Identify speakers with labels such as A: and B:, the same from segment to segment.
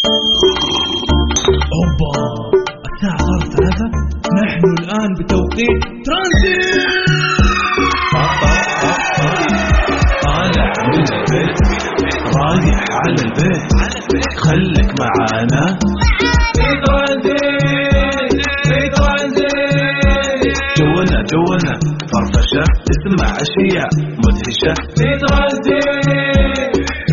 A: أوبا، الساعة صارت 3. نحن الآن بتوقيت ترانزيت. طالع من البيت رايح على البيت، خليك معانا في ترانزيت. جونا فرفشة، اسمع أشياء مدهشة في ترانزيت.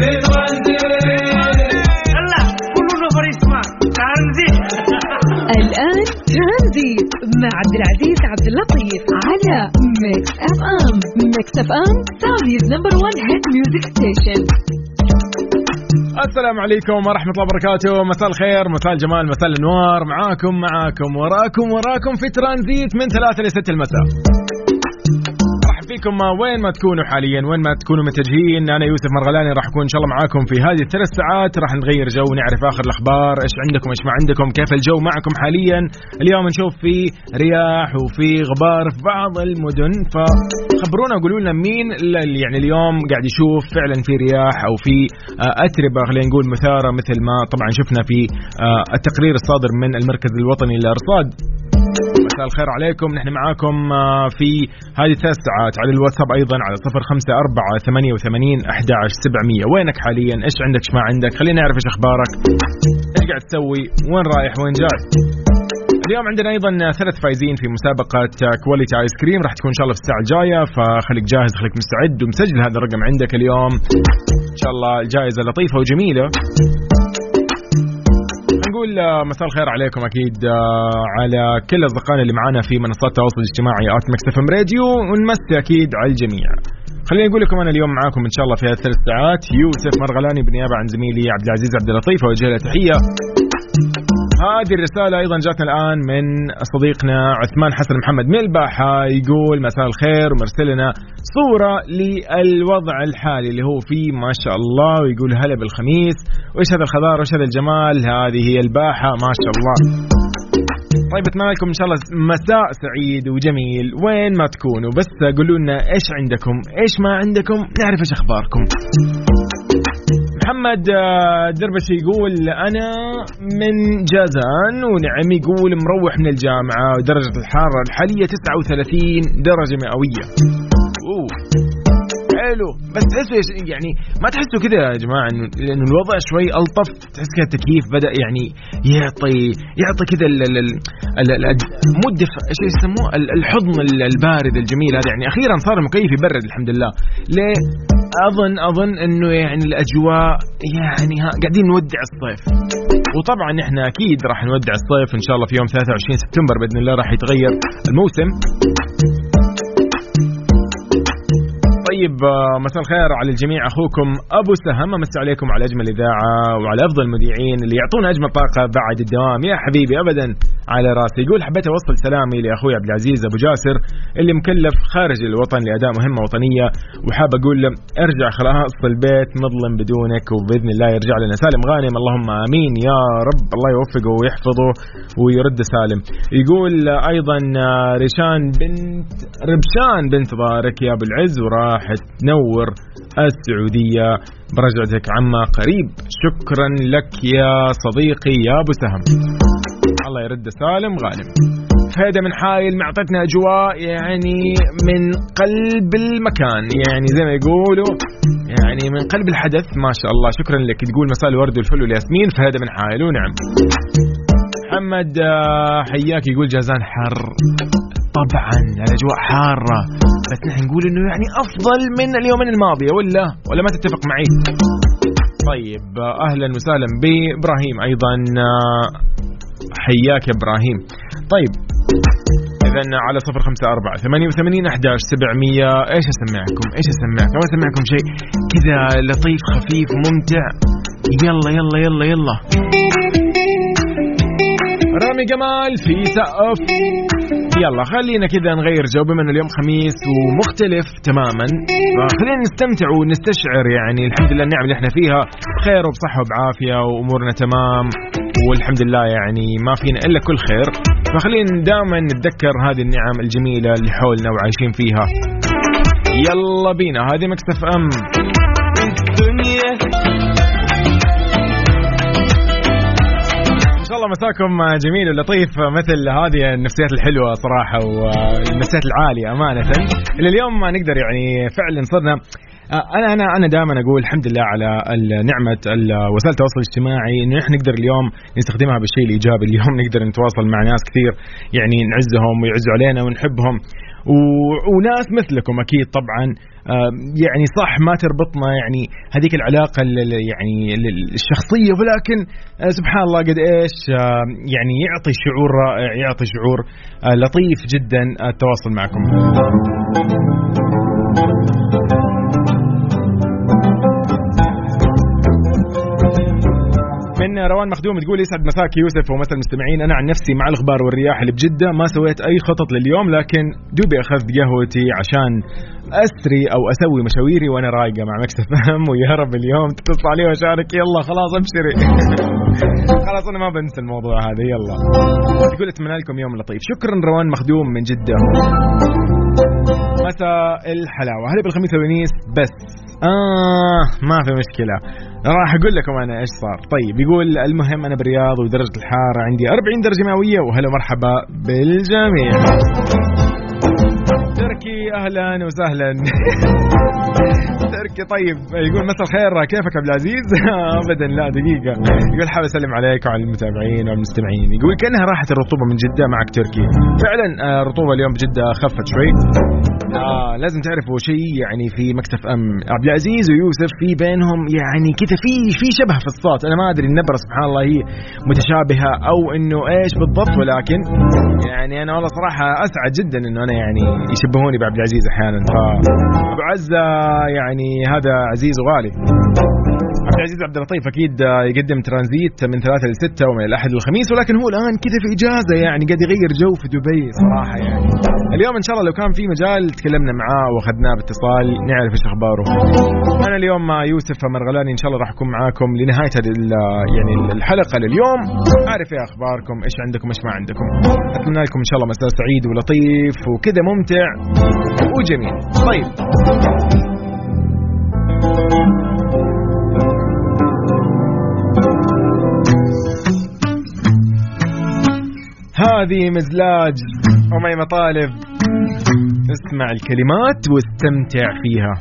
B: يلا كلنا فريسما ترانزيت.
C: الآن ترانزيت مع عبد العزيز عبد اللطيف على ميكس اف ام. ميكس اف ام سعوديز نمبر 1 هيت ميوزك ستيشن.
D: السلام عليكم ورحمة الله وبركاته. مساء الخير، مساء الجمال، مساء الانوار. معاكم وراكم في ترانزيت من 3 ل 6 المساء. رحب فيكم وين ما تكونوا حاليا، وين ما تكونوا متجهين. أنا يوسف مرغلاني راح أكون إن شاء الله معاكم في هذه ال3 ساعات. راح نغير جو، نعرف آخر الأخبار، إيش عندكم إيش ما عندكم، كيف الجو معكم حاليا. اليوم نشوف في رياح وفي غبار في بعض المدن، فخبرونا وقولوا لنا مين اللي يعني اليوم قاعد يشوف فعلا في رياح أو في أتربة خلينا نقول مثارة، مثل ما طبعا شفنا في التقرير الصادر من المركز الوطني للأرصاد. مساء الخير عليكم، نحن معاكم في هذه 3 ساعات على الواتساب أيضا على 0548811700. وينك حاليا، إيش عندك إيش ما عندك، خلينا نعرف إيش أخبارك، إيش قاعد تسوي، وين رايح وين جاي. اليوم عندنا أيضا 3 فايزين في مسابقة كواليتي آيس كريم، راح تكون إن شاء الله في الساعة الجاية، فخليك جاهز، خليك مستعد ومسجل هذا الرقم عندك اليوم. إن شاء الله الجائزة لطيفة وجميلة. نقول مساء الخير عليكم أكيد على كل أصدقائنا اللي معانا في منصات التواصل الاجتماعي ميكس اف ام راديو، ونمسي أكيد على الجميع. خليني أقول لكم أنا اليوم معاكم إن شاء الله في هذه 3 ساعات يوسف مرغلاني بالنيابة عن زميلي عبد العزيز عبد اللطيف، وجه له تحية. هذه الرسالة أيضا جاتنا الآن من صديقنا عثمان حسن محمد من الباحة، يقول مساء الخير، ومرسل لنا صورة للوضع الحالي اللي هو فيه ما شاء الله، ويقول هلا بالخميس، وإيش هذا الخضار وإيش هذا الجمال، هذه هي الباحة ما شاء الله. طيب أتمنى لكم إن شاء الله مساء سعيد وجميل وين ما تكونوا، بس قولوا لنا إيش عندكم إيش ما عندكم، نعرف إيش أخباركم. محمد دربشي يقول أنا من جازان، ونعم يقول مروح من الجامعة، ودرجة الحرارة الحالية 39 درجة مئوية. حلو، بس تحسوا يعني ما تحسوا كذا يا جماعة إنه الوضع شوي ألطف، تحس كذا التكييف بدأ يعني يعطي كذا مو الدفء، ايش يسموه، الحضن البارد الجميل هذا. يعني أخيرا صار المكيف يبرد الحمد لله. ليه؟ أظن إنه يعني الأجواء يعني قاعدين نودع الصيف، وطبعا إحنا أكيد راح نودع الصيف إن شاء الله في يوم 23 سبتمبر بإذن الله راح يتغير الموسم. طيب مساء الخير على الجميع، أخوكم أبو سهم، مساء عليكم على أجمل إذاعة وعلى أفضل المذيعين اللي يعطونا أجمل طاقة بعد الدوام. يا حبيبي أبدا على راسي. يقول حبيت أوصل سلامي لأخوي عبد العزيز أبو جاسر اللي مكلف خارج الوطن لأداء مهمة وطنية، وحاب أقول له ارجع خلاص البيت مظلم بدونك، وبإذن الله يرجع لنا سالم غانم، اللهم آمين يا رب، الله يوفقه ويحفظه ويرد سالم. يقول أيضا ربشان بنت ضارك يا أبو العز، وراح تنور السعودية برجعتك عما قريب. شكرا لك يا صديقي يا أبو سهم، الله يرد سالم غانم. فهذا من حايل معطتنا أجواء يعني من قلب المكان، يعني زي ما يقولوا يعني من قلب الحدث ما شاء الله. شكرا لك. تقول مساء الورد والفل والياسمين، فهذا من حايل. ونعم محمد حياك، يقول جازان حر، طبعا الأجواء حارة، بس نحن نقول إنه يعني أفضل من اليومين الماضية، ولا ما تتفق معي؟ طيب أهلا وسهلا بإبراهيم أيضا، حياك يا إبراهيم. طيب إذن على 0548811700 إيش أسمعكم أو أسمعكم شيء كذا لطيف خفيف ممتع. يلا رامي جمال في سقف. يلا خلينا كذا نغير جو، بما أن اليوم خميس ومختلف تماما، خلينا نستمتع ونستشعر يعني الحمد لله النعم اللي احنا فيها خير وبصحة وبعافية وأمورنا تمام، والحمد لله يعني ما فينا إلا كل خير. فخلينا دائما نتذكر هذه النعم الجميلة اللي حولنا وعايشين فيها. يلا بينا، هذه ميكس اف ام. الدنيا مساكم جميل ولطيف مثل هذه النفسيات الحلوة صراحة والنفسيات العالية أمانة اللي اليوم ما نقدر يعني فعلا صرنا. أنا دائما أقول الحمد لله على نعمة وسائل التواصل الاجتماعي إنه إحنا نقدر اليوم نستخدمها بالشيء الإيجابي. اليوم نقدر نتواصل مع ناس كثير يعني نعزهم ويعزوا علينا ونحبهم وناس مثلكم أكيد طبعا. يعني صح ما تربطنا يعني هذيك العلاقة يعني الشخصية ولكن سبحان الله قد إيش يعني يعطي شعور رائع يعطي شعور لطيف جدا التواصل معكم. من روان مخدوم تقول يسعد مساك يوسف ومثل المستمعين. أنا عن نفسي مع الغبار والرياح اللي بجدة ما سويت أي خطط لليوم لكن دوبي أخذت قهوتي عشان أسري أو أسوي مشاويري وأنا رايقة مع مكسف ويا رب اليوم تتصل عليه وشارك. يلا خلاص أبشري خلاص أنا ما بنسى الموضوع هذا. يلا تقول أتمنى لكم يوم لطيف. شكرا روان مخدوم من جدة. مساء الحلاوة هلا بالخميس والونيس بس ما في مشكلة راح أقول لكم أنا إيش صار. طيب يقول المهم أنا بالرياض ودرجة الحرارة عندي 40 درجة مئوية وهلا مرحبا بالجميع. تركي أهلا وسهلا تركي. طيب يقول مساء الخير كيفك عبد العزيز؟ أبدا لا دقيقة. يقول حابب أسلم عليك وعلى المتابعين والمستمعين. يقول كأنها راحت الرطوبة من جدة معك تركي. فعلا الرطوبة اليوم بجدة خفت شوي. لازم تعرفوا شيء يعني في مكسف عبد العزيز ويوسف في بينهم يعني كذا في شبه في الصوت. أنا ما أدري النبرة سبحان الله هي متشابهة أو إنه إيش بالضبط ولكن يعني أنا والله صراحة أسعد جدا إنه أنا يعني يشبهوني بعبد العزيز أحيانا. فأبو عزة يعني هذا عزيز وغالي. عبد العزيز عبد اللطيف أكيد يقدم ترانزيت من 3 ل 6 ومن الأحد للخميس ولكن هو الآن كذا في إجازة يعني قاعد يغير جو في دبي صراحة. يعني اليوم إن شاء الله لو كان في مجال تكلمنا معاه وأخذناه باتصال نعرف إيش أخباره. أنا اليوم مع يوسف مرغلاني إن شاء الله راح أكون معاكم لنهاية يعني الحلقة لليوم. أعرف إيه أخباركم إيش عندكم إيش ما عندكم. أتمنى لكم إن شاء الله مساء سعيد ولطيف وكذا ممتع وجميل. طيب هذه مزلاج ومي مطالب. اسمع الكلمات واستمتع فيها.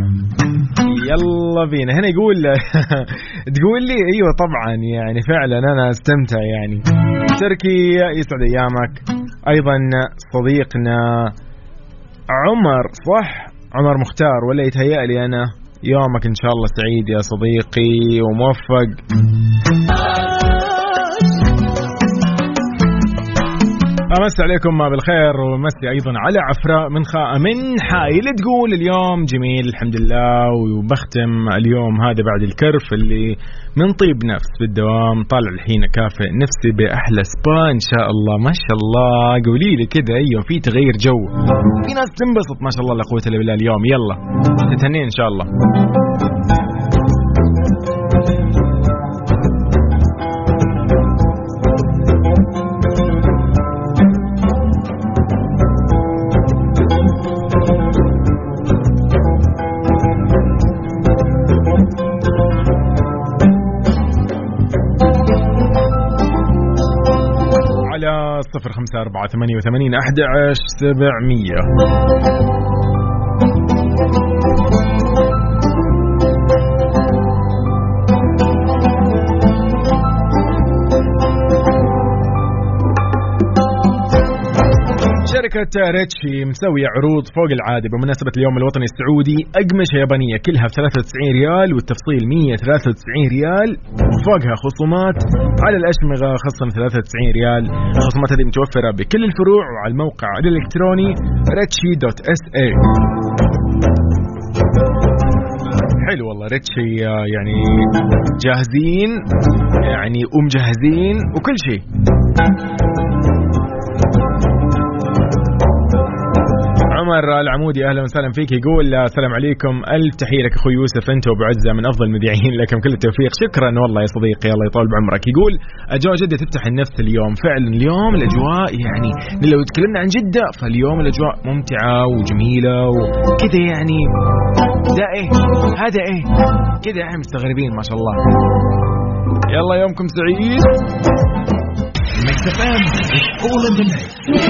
D: يلا بينا. هنا يقول تقول لي ايوه طبعا يعني فعلا انا استمتع يعني. تركي يسعد ايامك. ايضا صديقنا عمر صح عمر مختار ولا يتهيأ لي انا. يومك ان شاء الله سعيد يا صديقي وموفق. أمسي عليكم بالخير ومسي أيضا على عفراء من حائل تقول اليوم جميل الحمد لله وبختم اليوم هذا بعد الكرف اللي من طيب نفس بالدوام. طالع الحين أكافئ نفسي بأحلى سبا إن شاء الله. ما شاء الله قولي لي كده أيوم في تغير جو في ناس تنبسط ما شاء الله لا قوة إلا بالله اليوم. يلا تتهنين إن شاء الله. على 0548811700. شركة ريتشي مسوية عروض فوق العادة بمناسبة اليوم الوطني السعودي. أقمشة يابانية كلها ب 93 ريال والتفصيل 193 ريال وفوقها خصومات على الأشمغة خصم 93 ريال. الخصومات هذه متوفرة بكل الفروع وعلى الموقع الإلكتروني retchi.sa. حلو والله ريتشي يعني جاهزين يعني ومجهزين وكل شيء. عمر العمودي أهلا وسهلا فيك. يقول السلام عليكم ألف تحية لك أخوي يوسف أنت وأبو عزة من أفضل المذيعين لكم كل التوفيق. شكرا والله يا صديقي الله يطول بعمرك. يقول أجواء جدة تفتح النفس اليوم. فعلا اليوم الأجواء يعني لو تكلمنا عن جدة فاليوم الأجواء ممتعة وجميلة وكذا يعني ده إيه هذا إيه كذا إحنا مستغربين ما شاء الله. يلا يومكم سعيد.
A: Mix FM is all in the mix.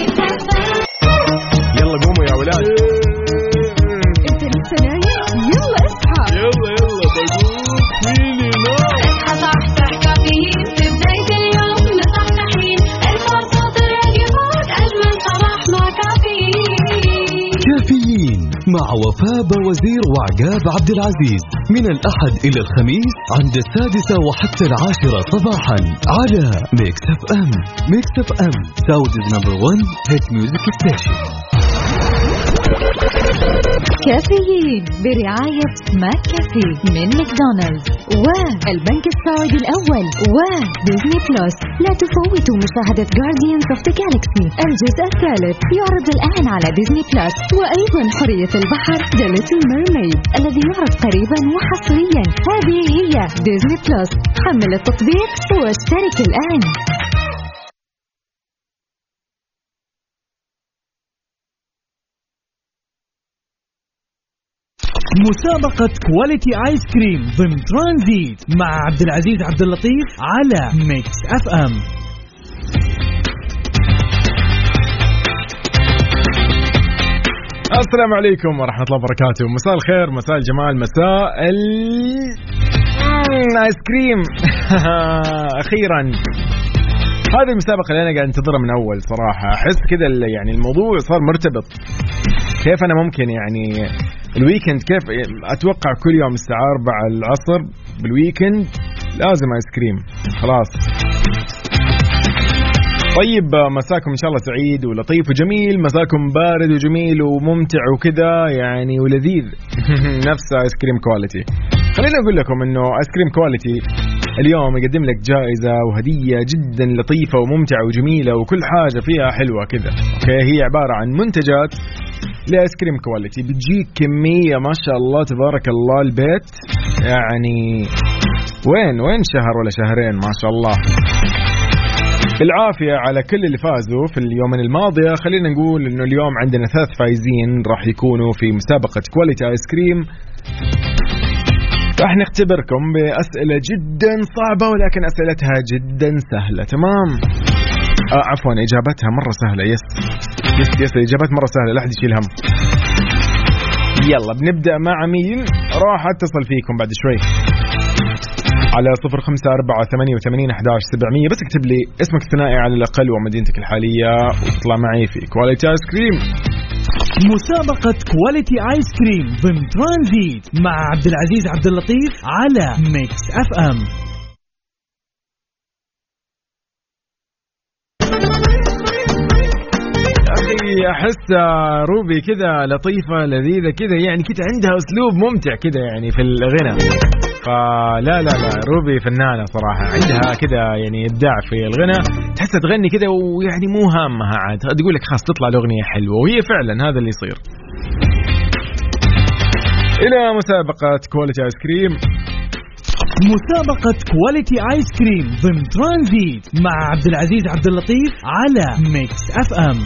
D: يلا قوموا يا ولاد.
C: انت لسه نايم؟ يلا اصحى.
D: يلا بقوم فيني نوم.
E: اصحى صحصح كافيين في بداية اليوم مصحصحين الفرصة تراقي فوق أجمل صباح مع كافيين.
F: كافيين مع وفاء بوزير وعقاب عبد العزيز من الأحد إلى الخميس عند 6 وحتى 10 صباحا على ميكس اف ام. ميكس اف ام سعوديز نمبر 1 هيت ميوزك ستيشن.
C: كافيين برعاية ماك كافي من ماكدونالدز والبنك السعودي الأول وديزني بلس. لا تفوتوا مشاهدة Guardians of the Galaxy الجزء الثالث يعرض الآن على ديزني بلس. وأيضا حرية البحر The Little Mermaid الذي يعرض قريبا وحصريا. هذه هي ديزني بلس. حمل التطبيق واشترك الآن.
G: مسابقة كواليتي آيس كريم ضمن ترانزيت مع عبد العزيز عبد اللطيف على ميكس اف ام.
D: السلام عليكم ورحمة الله وبركاته. مساء الخير، مساء الجمال، مساء الآيس كريم. أخيرا هذه المسابقة اللي أنا قاعد انتظرها من أول صراحة. أحس كده يعني الموضوع صار مرتبط. كيف أنا ممكن يعني الويكند كيف أتوقع كل يوم الساعة 4 العصر بالويكند لازم آيس كريم خلاص. طيب مساكم إن شاء الله سعيد ولطيف وجميل، مساكم بارد وجميل وممتع وكذا يعني ولذيذ. نفس آيس كريم كواليتي. خلينا أقول لكم إنه آيس كريم كواليتي اليوم يقدم لك جائزة وهدية جدا لطيفة وممتعة وجميلة وكل حاجة فيها حلوة كذا. أوكي، هي عبارة عن منتجات لآيس كريم كواليتي، بتجيك كمية ما شاء الله تبارك الله البيت يعني وين شهر ولا شهرين ما شاء الله. بالعافية على كل اللي فازوا في اليومين الماضية. خلينا نقول إنه اليوم عندنا 3 فايزين راح يكونوا في مسابقة كواليتي آيس كريم. راح نختبركم بأسئلة جدا صعبة ولكن أسئلتها جدا سهلة. تمام؟ عفوا إجابتها مرة سهلة. يس إجابات مرة سهلة، لا أحد يشيل هم. يلا بنبدأ مع مين؟ راح أتصل فيكم بعد شوي على 0548811700. بس اكتب لي اسمك الثنائي على الأقل ومدينتك الحالية وتطلع معي في كواليتي آيس كريم.
G: مسابقة كواليتي آيس كريم ضمن ترانزيت مع عبد العزيز عبد اللطيف على ميكس اف ام.
D: أحس روبي كذا لطيفة لذيذة كذا يعني كذا عندها أسلوب ممتع كذا يعني في الغنى. فلا لا روبي فنانة صراحة، عندها كذا يعني إبداع في الغنى، تحسها تغني كذا ويعني مو هامها عاد تقول لك خلاص تطلع الأغنية حلوة، وهي فعلا هذا اللي يصير. إلى مسابقة كواليتي آيس كريم.
G: مسابقة كواليتي آيس كريم ضمن ترانزيت مع عبد العزيز عبد اللطيف على ميكس اف ام.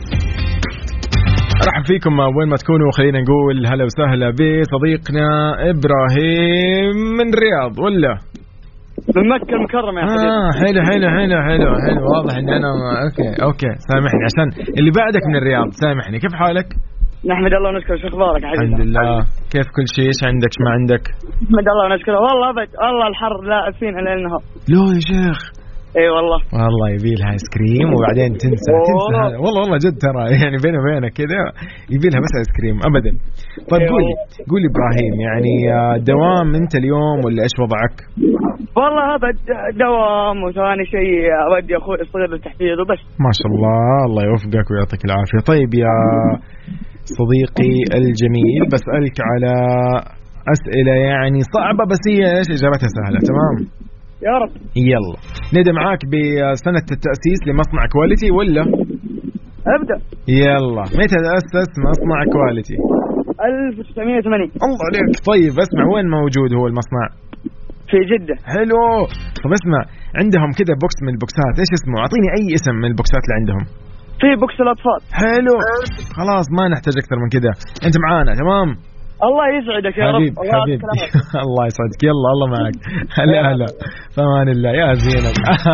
D: أرحب فيكم وين ما تكونوا. خلينا نقول هلا وسهلا بصديقنا إبراهيم من الرياض ولا
B: من مكة المكرمة يا حبيبي.
D: حلو واضح إن أنا أوكي سامحني عشان اللي بعدك من الرياض. سامحني، كيف حالك؟
B: نحمد الله ونشكره. شو أخبارك يا حبيبي؟
D: الحمد لله. كيف كل شيء؟ إيش عندك ما عندك؟
B: نحمد الله ونشكره. والله أبد الله الحر لا فينا ليل نهار.
D: لا يا شيخ.
B: اي والله
D: يبيلها ايس كريم وبعدين تنسى والله جد ترى يعني بيني وبينك كذا يبيلها بس ايس كريم ابدا. طيب قولي ابراهيم يعني دوام انت اليوم ولا ايش وضعك؟
B: والله هذا دوام وثاني شيء اودي اخوي الصغير للتحفيظ وبس.
D: ما شاء الله يوفقك ويعطيك العافيه. طيب يا صديقي الجميل بسألك على اسئله يعني صعبه بس هي ايش اجابتها سهله. تمام
B: يا رب.
D: يلا نبدأ معاك بسنة التأسيس لمصنع كواليتي ولا؟
B: أبدأ.
D: يلا متى تأسس مصنع كواليتي؟
B: 1980.
D: الله عليك. طيب اسمع وين موجود هو المصنع؟
B: في جدة.
D: حلو. طب اسمع عندهم كذا بوكس من البوكسات، ايش اسمه؟ اعطيني اي اسم من البوكسات اللي عندهم.
B: في بوكس الأطفال.
D: حلو خلاص ما نحتاج أكثر من كذا. أنت معانا تمام؟
B: الله يسعدك يا رب.
D: حبيبي الله يسعدك. يلا الله معك. هلا فمان الله يا زينب.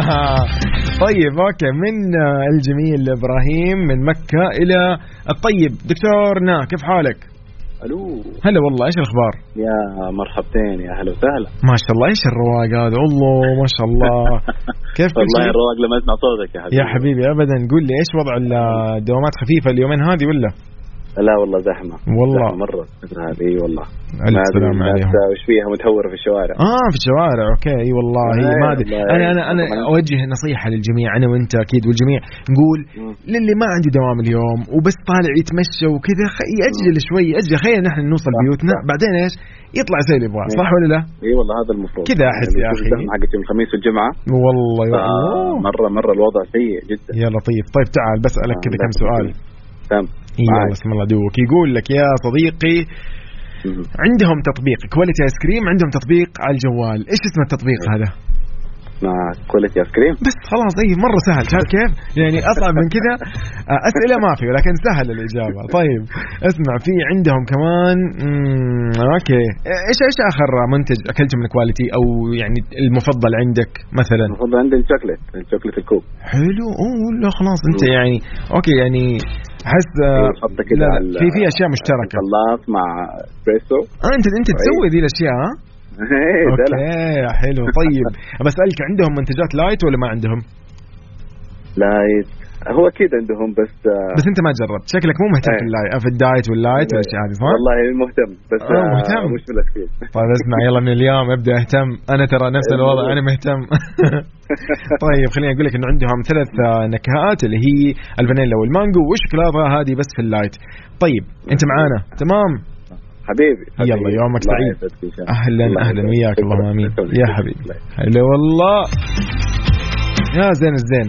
D: طيب اوكي، من الجميل ابراهيم من مكة الى الطيب دكتورنا، كيف حالك؟
H: الو
D: هلا والله، ايش الاخبار؟
H: يا مرحبتين، يا هلا وسهلا.
D: ما شاء الله، ايش الرواق هذا؟ والله ما شاء الله. كيف
H: والله الرواق لما اسمع صوتك يا حبيبي.
D: يا حبيبي ابدا. قول لي ايش وضع الدوامات؟ خفيفه اليومين هذه ولا؟
H: لا والله زحمه
D: والله
H: مره الفتره هذه. والله
D: السلام عليكم.
H: وش فيها متهوره في الشوارع؟
D: في الشوارع. اوكي اي والله ما ادري. انا اوجه نصيحه للجميع، انا وانت اكيد والجميع، نقول للي ما عنده دوام اليوم وبس طالع يتمشى وكذا ياجل شوي، ياجل، خلينا نحن نوصل بيوتنا بعدين ايش يطلع زي اللي يبغاه. صح ولا لا؟
H: اي والله هذا المفروض
D: كذا احس يا اخي.
H: حقت يوم الخميس والجمعه
D: والله
H: مره الوضع سيء جدا.
D: يا لطيف. طيب تعال بسالك كذا كم سؤال.
H: تمام.
D: يلا بسم الله دوك. يقول لك يا صديقي عندهم تطبيق كواليتي ايس كريم، عندهم تطبيق على الجوال، ايش اسم التطبيق هذا؟
H: مع كواليتي ايس كريم.
D: بس خلاص اي مره سهل. شايف كيف يعني اصعب من كذا اسئله ما في، ولكن سهل الاجابه. طيب اسمع، في عندهم كمان اوكي، ايش اخر منتج اكلته من كواليتي، او يعني المفضل عندك مثلا؟
H: المفضل عندي الشوكليت الكوب.
D: حلو. لا خلاص انت يعني اوكي، يعني احس لا في اشياء مشتركه.
H: خلاط مع اسبريسو.
D: انت تسوي ذي الاشياء. اوكي حلو. طيب بسألك عندهم منتجات لايت ولا ما عندهم؟
H: لايت هو اكيد عندهم، بس
D: انت ما جربت، شكلك مو مهتم في الدايت واللايت والاشياء هذه، صح؟
H: والله مهتم بس
D: مهتم.
H: مش بالأكيد.
D: طيب اسمع، يلا من اليوم ابدا اهتم. انا ترى نفس الوضع، انا مهتم. طيب خليني اقول لك انه عندهم 3 نكهات اللي هي الفانيلا والمانجو والشوكولاته، هذه بس في اللايت. طيب انت معانا تمام
H: حبيبي؟
D: يلا يومك سعيد. اهلا وياك. اللهم امين يا حبيبي. هلا والله يا زين الزين.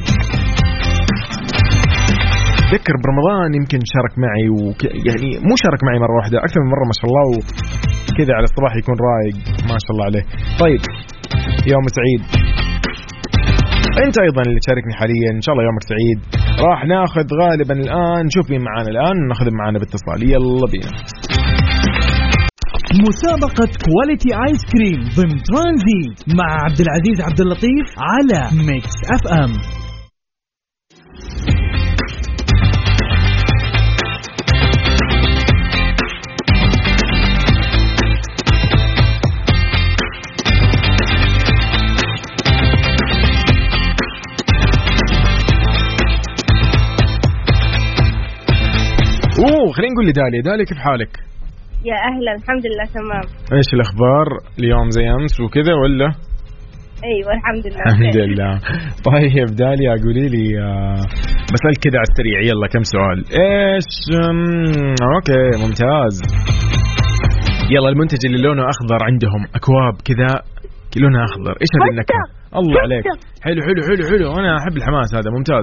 D: ذكر برمضان يمكن شارك معي يعني مو شارك معي مره واحده، اكثر من مره ما شاء الله، وكذا على الصباح يكون رايق ما شاء الله عليه. طيب يوم سعيد. انت ايضا اللي تشاركني حاليا، ان شاء الله يومك سعيد. راح ناخذ غالبا الان، نشوف مين معانا الان، ناخذ معانا باتصال. يلا بينا.
G: مسابقة كواليتي آيس كريم ضمن ترانزيت مع عبد العزيز عبد اللطيف على ميكس اف ام.
D: خلينا نقول لداليا كيف حالك؟
I: يا أهلا، الحمد لله تمام.
D: إيش الأخبار اليوم زي أمس وكذا ولا؟
I: أيوة الحمد لله.
D: الحمد لله. طيب داليا قولي لي، بسألك كذا على السريع، يلا كم سؤال. إيش أوكي ممتاز. يلا المنتج اللي لونه أخضر عندهم، أكواب كذا لونها أخضر، إيش هذه النكهة؟ الله عليك، حلو. أنا أحب الحماس هذا، ممتاز.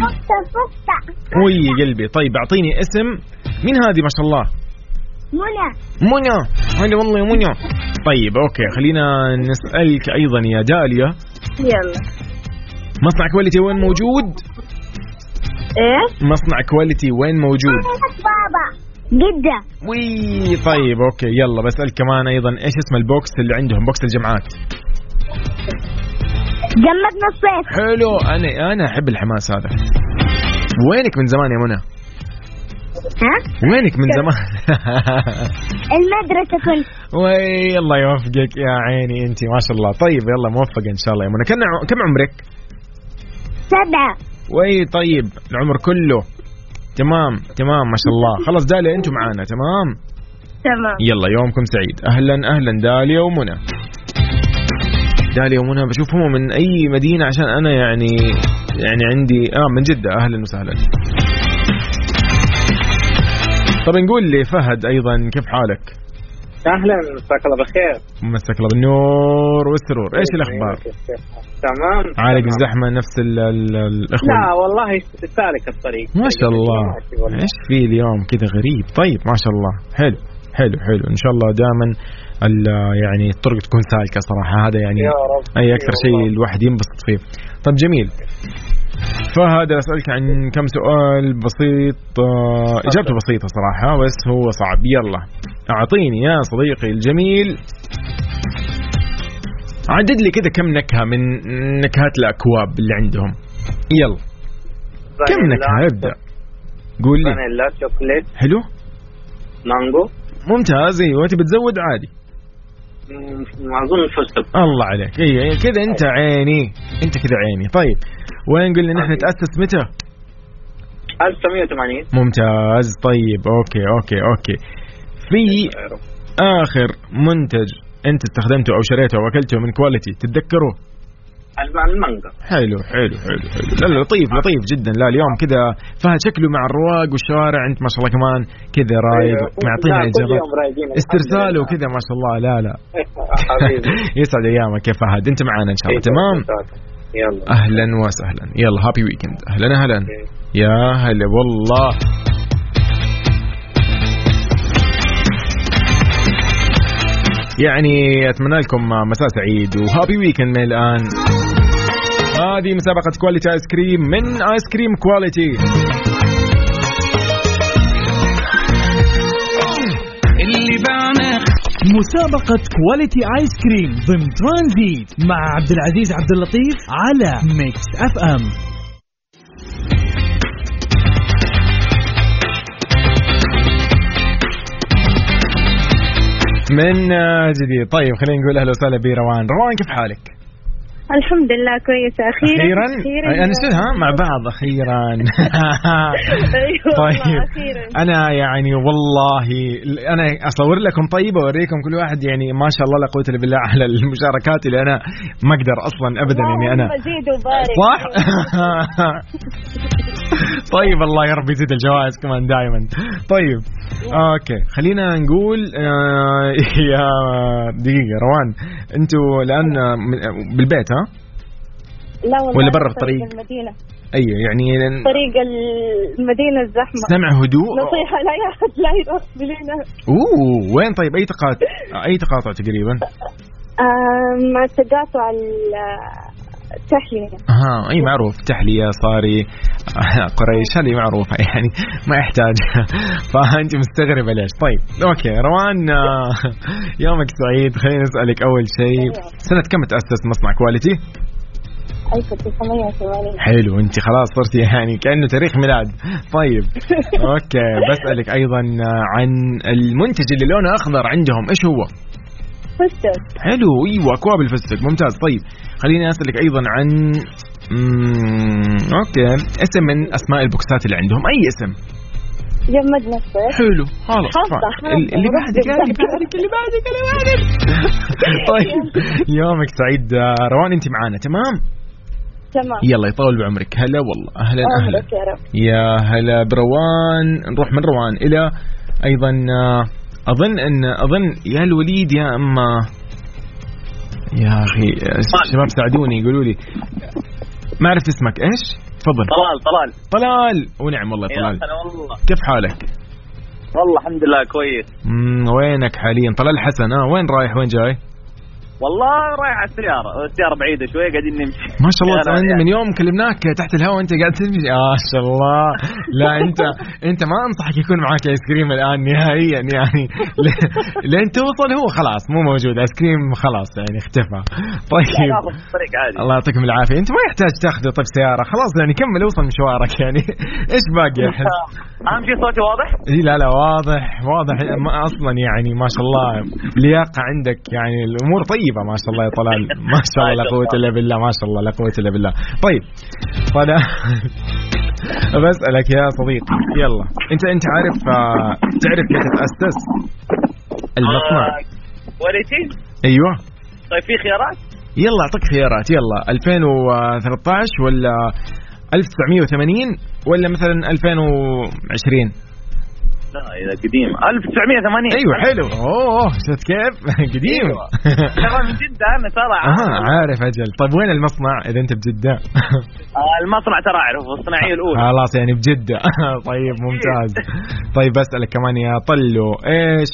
D: وي قلبي. طيب أعطيني اسم مين هذه ما شاء الله؟ منى. هذه والله منى. طيب أوكي خلينا نسألك أيضا يا داليا.
I: يلا.
D: مصنع كواليتي وين موجود؟
I: إيه؟
D: مصنع كواليتي وين موجود؟
I: بابا جدة.
D: وي طيب أوكي يلا بسألك كمان أيضا، إيش اسم البوكس اللي عندهم، بوكس الجمعات؟
I: جمدنا الصيف.
D: حلو. أنا أحب الحماس هذا. وينك من زمان يا منى؟
I: ها؟
D: وينك من زمان؟
I: المدرسة كنت.
D: وي الله يوفقك يا عيني أنت ما شاء الله. طيب يلا موفقة إن شاء الله يا منى. كم عمرك؟
I: 7.
D: وي طيب العمر كله تمام ما شاء الله. خلاص داليا أنتوا معانا تمام. يلا يومكم سعيد. أهلا داليا ومنى. داليا ومنى بشوفهم من أي مدينة عشان أنا يعني عندي من جدة. أهلا وسهلا. طب نقول لي فهد أيضا كيف حالك؟
J: أهلا، مساك الله بالخير.
D: مساك الله بالنور والسرور. إيش الأخبار؟
J: تمام.
D: عالق الزحمة نفس الأخوة؟
J: لا والله سالك الطريق
D: ما شاء الله. إيش في اليوم كذا غريب. طيب ما شاء الله. حلو إن شاء الله دائما يعني الطرق تكون سالكة صراحة، هذا يعني أي أكثر شيء الواحد ينبسط فيه. طب جميل. فهذا أسألك عن كم سؤال بسيط، إجابته بسيطة صراحة بس هو صعب. يلا أعطيني يا صديقي الجميل، عدد لي كذا كم نكهة من نكهات الأكواب اللي عندهم. يلا كم نكهة؟ ابدأ قول لي.
J: فانيلا، شوكليت،
D: حلو،
J: مانجو.
D: ممتاز. ايوه تبي تزود عادي.
J: أظن فستق.
D: الله عليك. اي كذا انت عيني، انت كذا عيني. طيب وين قلنا نحن تأسس متى؟
J: 1980.
D: ممتاز. طيب اوكي في اخر منتج انت استخدمته او شريته او اكلته من كواليتي تتذكره؟
J: المانجا.
D: حلو. لا لطيف جدا. لا اليوم كذا فهد شكله مع الرواق والشوارع، انت ما شاء الله كمان كذا رايق معطينا اجابات استرسال وكذا ما شاء الله. لا يسعد ايامك يا فهد، انت معنا ان شاء الله. تمام
J: يلا
D: اهلا وسهلا. يلا هابي ويكند. اهلا يا هلا والله. يعني أتمنى لكم مساء سعيد وهابي ويكند من الآن. هذه مسابقة كواليتي آيس كريم من آيس كريم كواليتي.
G: اللي بعنا مسابقة كواليتي آيس كريم ضمن ترانزيت مع عبد العزيز عبد اللطيف على ميكس اف ام.
D: من جديد. طيب خلينا نقول أهلا وسهلا بروان. روان كيف حالك؟
I: الحمد لله كويسة. أخيرا
D: أنا شلها مع بعض أخيرا. طيب أنا يعني والله أنا أصور لكم طيبة وأوريكم كل واحد يعني ما شاء الله لا قوة إلا بالله على المشاركات اللي أنا ما أقدر أصلا أبدا يعني أنا صح. طيب الله يا رب يزيد الجوائز كمان دائما. طيب اوكي خلينا نقول يا دقيقة روان انتوا الآن بالبيت ها؟
I: لا والله
D: ولا برا في الطريق؟
I: المدينة.
D: ايوه يعني
I: طريق المدينة الزحمة.
D: سمع هدوء.
I: نصيحة لا ياخذ لا يروح بلينا.
D: وين طيب اي تقاطع تقريبا؟
I: مع التقاطع التحلية.
D: اي معروف تحلية صاري قريش هذه معروفة يعني ما يحتاج. فأنت مستغربة ليش؟ طيب اوكي روان يومك سعيد. خلينا نسألك اول شيء سنة كم تأسس مصنع كواليتي؟
I: 1980.
D: حلو انت خلاص صرتي يعني كأنه تاريخ ميلاد. طيب اوكي بسألك ايضا عن المنتج اللي لونه اخضر عندهم ايش هو؟
I: فستق.
D: حلو ايوه اكواب الفستق. ممتاز. طيب خليني اسالك ايضا عن اوكي اسم من اسماء البوكسات اللي عندهم. اي اسم؟
I: جمدنا الصيف.
D: حلو خلاص اللي بعدك. طيب يومك سعيد روان انت معانا. تمام يلا يطول بعمرك. هلا والله اهلا يا هلا بروان. نروح من روان الى ايضا أظن يا الوليد يا أما يا أخي الشباب ساعدوني يقولوا لي ما عرفت اسمك إيش؟ تفضل. طلال. ونعم والله طلال. كيف حالك؟
J: والله الحمد لله كويس.
D: وينك حاليا؟ طلال حسن. وين رايح وين جاي؟
J: والله رايح على السيارة بعيدة شوية قاعدين نمشي.
D: ما شاء الله يعني من يوم كلمناك تحت الهواء انت قاعد تمشي. ما شاء الله. لا انت ما انصحك يكون معك ايس كريم الان نهائيا يعني لين توصل هو خلاص مو موجود ايس كريم خلاص يعني اختفى. طيب الله يعطيكم العافية. انت ما يحتاج تاخذ طيب سيارة خلاص يعني كمل اوصل مشوارك يعني ايش باقي الحين؟
J: اهم شيء صوتي واضح؟
D: لا واضح اصلا يعني ما شاء الله لياقة عندك يعني الامور طيبة ما شاء الله يا طلال. ما شاء الله لا قوة إلا بالله. ما شاء الله لا قوة إلا بالله. طيب بسألك يا صديقي يلا انت عارف تعرف كيف تأسس المصنع
J: كواليتي؟
D: ايوه.
J: طيب في خيارات؟
D: يلا اعطيك خيارات. يلا 2013 ولا 1980 ولا مثلا 2020؟
J: لا إذا قديم 1980.
D: أيوة حلو. شفت كيف قديم.
J: ترى من جدة أنا ترى
D: عارف أجل. طيب وين المصنع إذا أنت بجدة؟
J: المصنع ترى أعرفه الصناعية الأولى.
D: خلاص يعني بجدة. طيب ممتاز. طيب بسألك كمان يا طلو إيش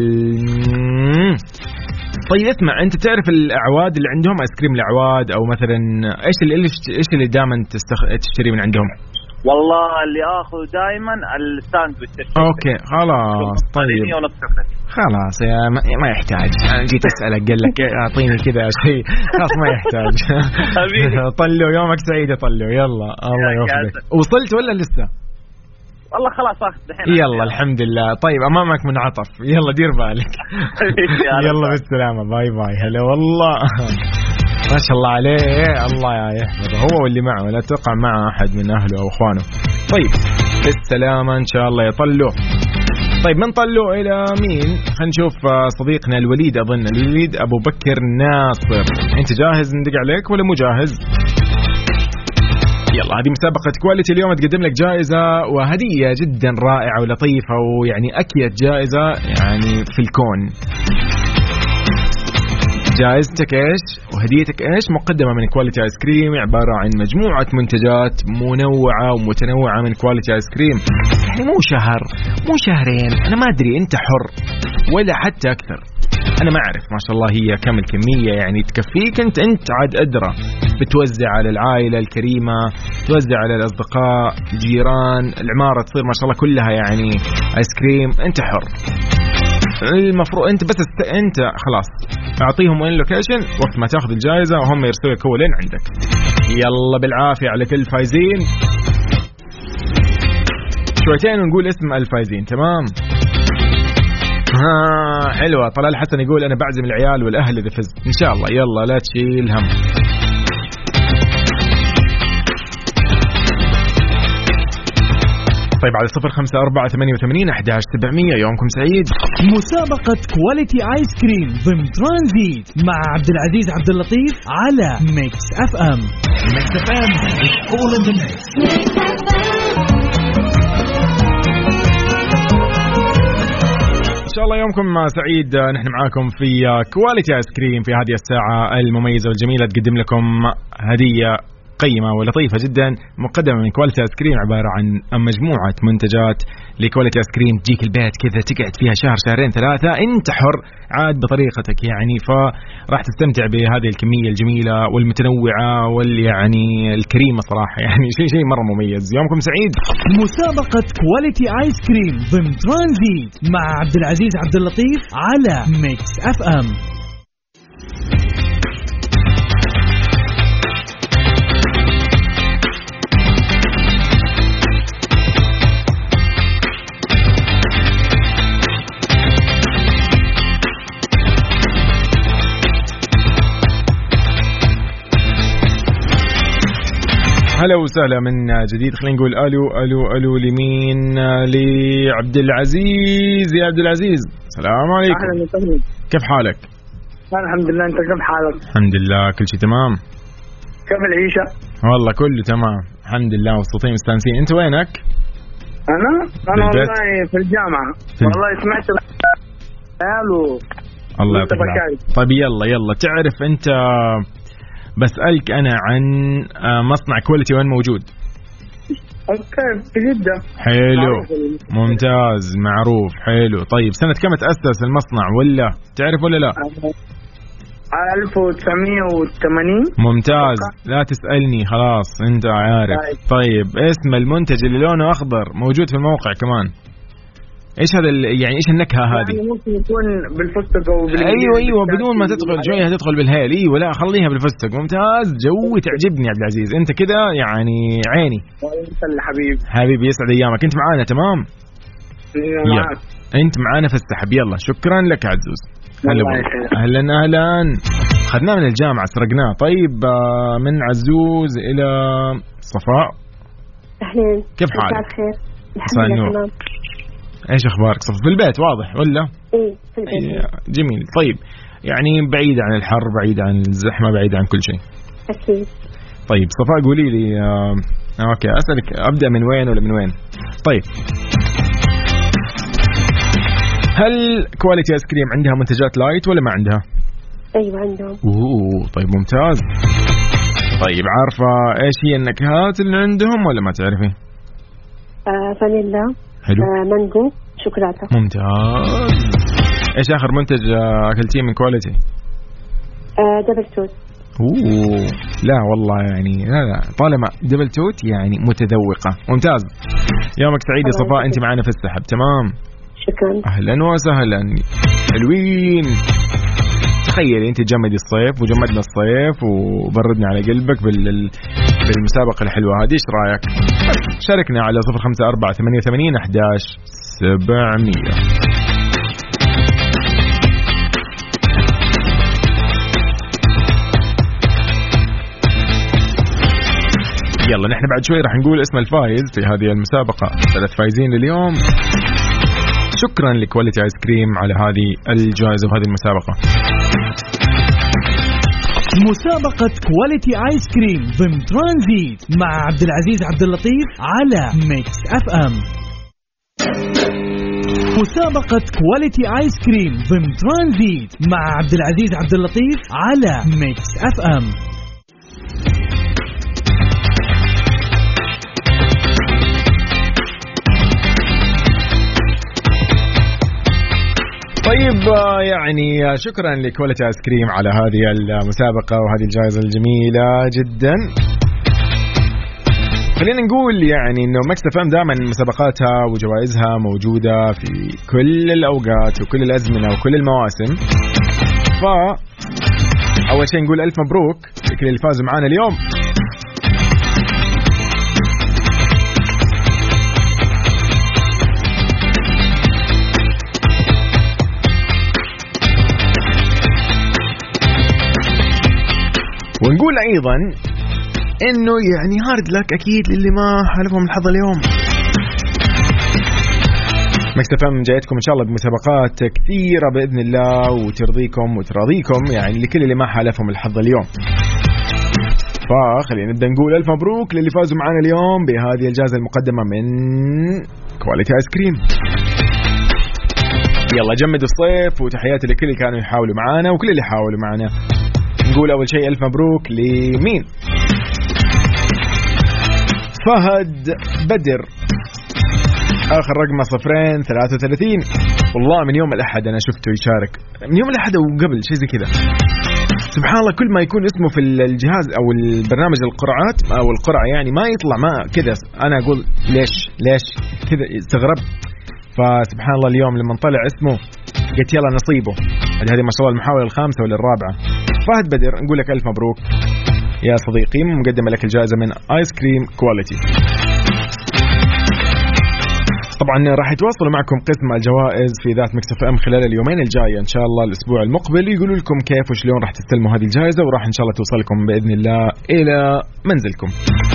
D: طيب اسمع أنت تعرف الأعواد اللي عندهم آيس كريم الأعواد أو مثلا إيش اللي دائما تشتري من عندهم؟
J: والله اللي اخذ دائما الساندويتش.
D: اوكي خلاص طيب خلاص يا ما يحتاج. انا جيت اسالك قال لك اعطيني كذا شيء خلاص ما يحتاج. طلو يومك سعيد. طلو يلا الله يوفقك. وصلت ولا لسه؟
J: والله خلاص اخذ الحين.
D: يلا الحمد لله. طيب امامك منعطف يلا دير بالك. يلا بالسلامه باي باي. هلا والله ما شاء الله عليه الله يحفظه هو واللي معه لا توقع مع أحد من أهله أو أخوانه. طيب بالسلامة إن شاء الله يطلوا. طيب من طلوا إلى مين؟ خلينا نشوف صديقنا الوليد. أظن الوليد أبو بكر ناصر. أنت جاهز ندق عليك ولا مو جاهز؟ يلا هذه مسابقة كواليتي اليوم تقدم لك جائزة وهدية جدا رائعة ولطيفة ويعني أكيد جائزة يعني في الكون. جائزتك ايش وهديتك ايش؟ مقدمه من كواليتي ايس كريم، عباره عن مجموعه منتجات منوعه ومتنوعه من كواليتي ايس كريم. يعني مو شهر مو شهرين، انا ما ادري انت حر، ولا حتى اكثر انا ما اعرف. ما شاء الله هي كم الكميه يعني تكفيك انت عاد ادرى. بتوزع على العائله الكريمه، توزع على الاصدقاء الجيران، العماره تصير ما شاء الله كلها يعني ايس كريم. انت حر. المفروض انت بس انت خلاص اعطيهم وين لوكيشن وقت ما تاخذ الجائزه وهم يرسلوا لك هو لين عندك. يلا بالعافيه على كل فايزين. شويتين ونقول اسم الفايزين. تمام حلوه. طلال حسن يقول انا بعزم العيال والاهل اذا فزت ان شاء الله. يلا لا تشيل هم. طيب على 0548811700 يومكم سعيد.
G: مسابقة كواليتي آيس كريم ضمن ترانزيت مع عبد العزيز عبد اللطيف على ميكس اف ام.
A: ميكس اف ام it's all in the mix.
D: ان شاء الله يومكم سعيد. نحن معاكم في كواليتي آيس كريم في هذه الساعة المميزة والجميلة تقدم لكم هدية قيمة ولطيفة جدا مقدمة من كواليتي آيس كريم، عبارة عن مجموعة منتجات لكواليتي آيس كريم تجيك البيت كذا تقعد فيها شهر شهرين ثلاثة انت حر عاد بطريقتك يعني. فراح تستمتع بهذه الكمية الجميلة والمتنوعة واليعني الكريمة صراحة يعني شيء مرة مميز. يومكم سعيد.
G: مسابقة كواليتي آيس كريم ضمن ترانزيت مع عبد العزيز عبد اللطيف على ميكس اف ام.
D: هلا وسهلا من جديد. خلينا نقول الو الو الو لمين؟ لعبد العزيز. يا عبد العزيز السلام عليكم.
B: اهلا وسهلا.
D: كيف حالك؟
B: الحمد لله. انت كيف حالك؟
D: الحمد لله كل شيء تمام.
B: كيف العيشه؟
D: والله كله تمام الحمد لله مبسوطين مستانسين. انت وينك؟
B: انا والله في الجامعه. والله سمعت الو
D: الله يعطيك العافيه. طيب يلا تعرف انت بسألك أنا عن مصنع كواليتي وين موجود؟
B: اوكي في جدة.
D: حلو ممتاز معروف حلو. طيب سنة كم تأسس المصنع ولا تعرف ولا لا؟
B: 1980.
D: ممتاز لا تسألني خلاص أنت عارف. طيب اسم المنتج اللي لونه أخضر موجود في الموقع كمان ايش هذا يعني ايش النكهه هذه؟
B: يعني ممكن يكون بالفستق او
D: ايوه بدون ما تدخل شويه هتدخل بالهيل. ايوه لا خليها بالفستق. ممتاز جوي تعجبني يا عبد العزيز انت كذا يعني عيني.
B: والله حبيبي
D: يسعد ايامك. انت معانا تمام؟
B: معاك.
D: انت معانا في السحب. يلا شكرا لك يا عزوز. اهلا اخذناه من الجامعه سرقناه. طيب من عزوز الى صفاء.
I: اهلين
D: كيف حالك؟
I: بخير الحمد لله.
D: ايش اخبارك صف؟ في البيت واضح ولا؟
I: ايه في البيت.
D: جميل. طيب يعني بعيد عن الحر بعيد عن الزحمه بعيد عن كل شيء.
I: اكيد.
D: طيب صفاء قولي لي اوكي اسالك ابدا من وين ولا من وين؟ طيب هل كواليتي ايس كريم عندها منتجات لايت ولا ما عندها؟
I: ايوه عندهم.
D: طيب ممتاز. طيب عارفه ايش هي النكهات اللي عندهم ولا ما تعرفي؟
I: فانيلا.
D: حلو.
I: مانجو شوكولاته.
D: ممتاز. ايش اخر منتج اكلتيه من كواليتي؟
I: دبل توست.
D: لا والله يعني لا طالما دبل توت يعني متذوقة. ممتاز. يومك سعيد يا صفاء، أنت معنا في السحب. تمام،
I: شكرا.
D: أهلا وسهلا. حلوين. تخيلي أنت تجمدي الصيف وجمدنا الصيف وبردنا على قلبك بالمسابقة الحلوة هذه. إيش رأيك؟ شاركنا على 0548811700. يلا نحن بعد شوي راح نقول اسم الفائز في هذه المسابقة. 3 فايزين لليوم. شكرا لكواليتي آيس كريم على هذه الجائزة وهذه المسابقة.
G: مسابقة كواليتي آيس كريم ضمن ترانزيت مع عبد العزيز عبد اللطيف على ميكس اف ام. مسابقة كواليتي آيس كريم ضمن ترانزيت مع عبد العزيز عبد اللطيف على ميكس اف ام.
D: طيب يعني شكرا لكواليتي آيس كريم على هذه المسابقة وهذه الجائزة الجميلة جدا. خلينا نقول يعني انه ميكس اف ام دائما مسابقاتها وجوائزها موجودة في كل الأوقات وكل الأزمنة وكل المواسم. أول شيء نقول ألف مبروك لكل اللي فازوا معانا اليوم. ونقول أيضا إنه يعني هارد لك أكيد للي ما حالفهم الحظ اليوم. ميكس اف ام جايتكم إن شاء الله بمسابقات كثيرة بإذن الله وترضيكم وتراضيكم يعني لكل اللي ما حالفهم الحظ اليوم. فخلينا نبدأ نقول ألف مبروك للي فازوا معنا اليوم بهذه الجائزة المقدمة من كواليتي آيس كريم. يلا جمد الصيف وتحياتي لكل اللي كانوا يحاولوا معنا وكل اللي حاولوا معنا. نقول أول شيء ألف مبروك لمين؟ فهد بدر آخر رقمه 033. والله من يوم الأحد أنا شفته يشارك، من يوم الأحد وقبل شيء زي كذا. سبحان الله كل ما يكون اسمه في الجهاز أو البرنامج القرعات أو القرعة يعني ما يطلع ما كذا. أنا أقول ليش كذا استغربت. فسبحان الله اليوم لما طلع اسمه قلت يلا نصيبه. هذه ما شاء الله المحاولة الخامسة ولا الرابعة. فهد بدر نقول لك ألف مبروك يا صديقي، مقدمة لك الجائزة من آيس كريم كواليتي. طبعا راح يتواصلوا معكم قسم الجوائز في ذات ميكس اف ام خلال اليومين الجاية إن شاء الله الأسبوع المقبل، يقولوا لكم كيف وشلون راح تستلموا هذه الجائزة وراح إن شاء الله توصلكم بإذن الله إلى منزلكم.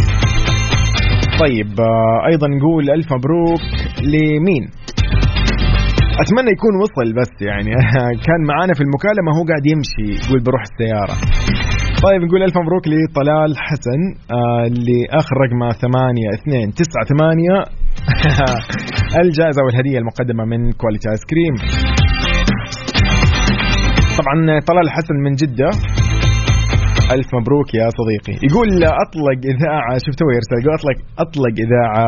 D: طيب أيضا نقول ألف مبروك لمين؟ أتمنى يكون وصل بس يعني كان معانا في المكالمة هو قاعد يمشي يقول بروح السيارة. طيب نقول ألف مبروك لطلال حسن اللي آخر رقمه 8298 الجائزة والهدية المقدمة من كواليتي آيس كريم. طبعا طلال حسن من جدة ألف مبروك يا صديقي. يقول أطلق إذاعة، شفتوا يرسل يقول أطلق إذاعة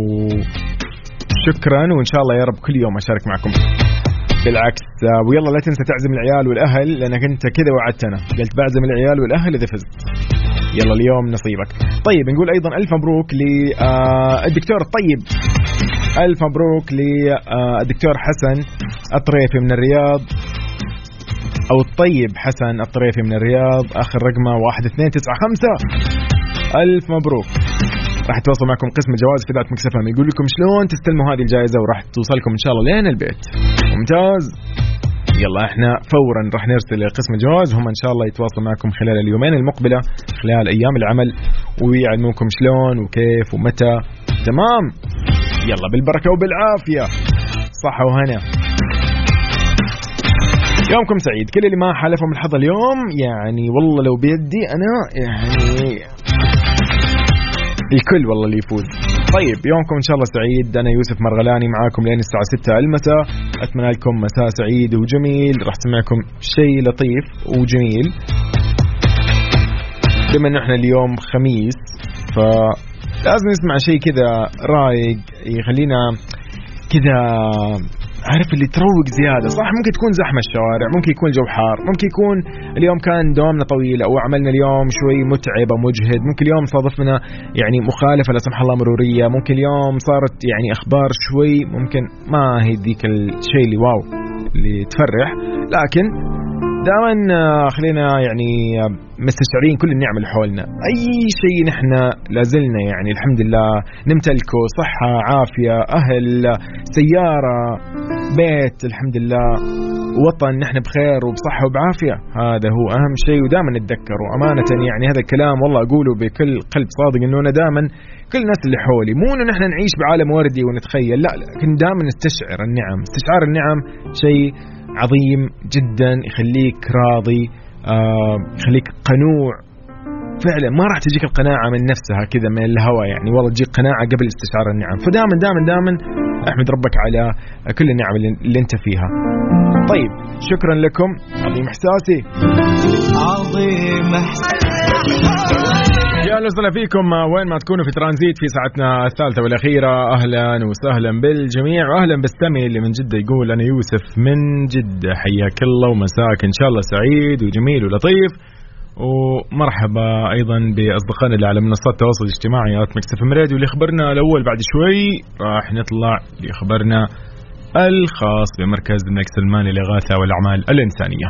D: شكرا وإن شاء الله يا رب كل يوم أشارك معكم. بالعكس ويلا لا تنسى تعزم العيال والأهل لأنك أنت كذا وعدتنا قلت بعزم العيال والأهل إذا فزت. يلا اليوم نصيبك. طيب نقول أيضا ألف مبروك للدكتور الطيب. ألف مبروك للدكتور حسن الطريفي من الرياض أو الطيب حسن الطريفي من الرياض آخر رقمه 1295. ألف مبروك. راح يتواصل معكم قسم الجوائز في ذات ميكس اف ام يقول لكم شلون تستلموا هذه الجائزة وراح توصلكم إن شاء الله لين البيت. ممتاز. يلا احنا فورا راح نرسل لقسم الجوائز هم إن شاء الله يتواصلوا معكم خلال اليومين المقبلة خلال أيام العمل ويعلموكم شلون وكيف ومتى. تمام. يلا بالبركة وبالعافية صحة وهنا. يومكم سعيد. كل اللي ما حالفهم الحظ اليوم يعني والله لو بيدي أنا يعني الكل والله اللي يفوز. طيب يومكم إن شاء الله سعيد. أنا يوسف مرغلاني معاكم لين الساعة 6 المساء. أتمنى لكم مساء سعيد وجميل. راح سمعكم شيء لطيف وجميل بما أنه إحنا اليوم خميس فلازم نسمع شيء كذا رايق يخلينا كذا عارف اللي تروق زيادة. صح ممكن تكون زحمة الشوارع، ممكن يكون جو حار، ممكن يكون اليوم كان دوامنا طويل أو عملنا اليوم شوي متعب أو مجهد، ممكن اليوم صادفنا يعني مخالفة لا سمح الله مرورية، ممكن اليوم صارت يعني أخبار شوي ممكن ما هي ذيك الشيء اللي واو اللي تفرح، لكن دائما خلينا يعني مستشعرين كل النعم اللي حولنا. أي شيء نحن لازلنا يعني الحمد لله نمتلكه، صحة، عافية، أهل، سيارة، بيت الحمد لله، وطن نحن بخير وبصحة وبعافية، هذا هو أهم شيء ودائما نتذكره. أمانة يعني هذا الكلام والله أقوله بكل قلب صادق، إنه أنا دائما كل الناس اللي حولي مو إنه نحن نعيش بعالم وردي ونتخيل، لا لكن دائما نستشعر النعم. استشعار النعم شيء عظيم جدا، يخليك راضي، يخليك قنوع فعلا. ما راح تجيك القناعة من نفسها كذا من الهوى يعني، والله تجيك قناعة قبل استشعار النعم. فدائما دائما دائما احمد ربك على كل النعم اللي انت فيها. طيب شكرا لكم. عظيم احساسي،
A: عظيم
D: يا اهلا وسهلا فيكم وين ما تكونوا في ترانزيت في ساعتنا الثالثة والأخيرة. أهلا وسهلا بالجميع، وأهلا بالسامي اللي من جدة يقول أنا يوسف من جدة، حياك الله ومساك إن شاء الله سعيد وجميل ولطيف. ومرحبا أيضا بأصدقائنا اللي على منصات التواصل الاجتماعي ميكس اف ام راديو. اللي خبرنا الأول بعد شوي راح نطلع لخبرنا الخاص بمركز الملك سلمان للإغاثة والأعمال الإنسانية.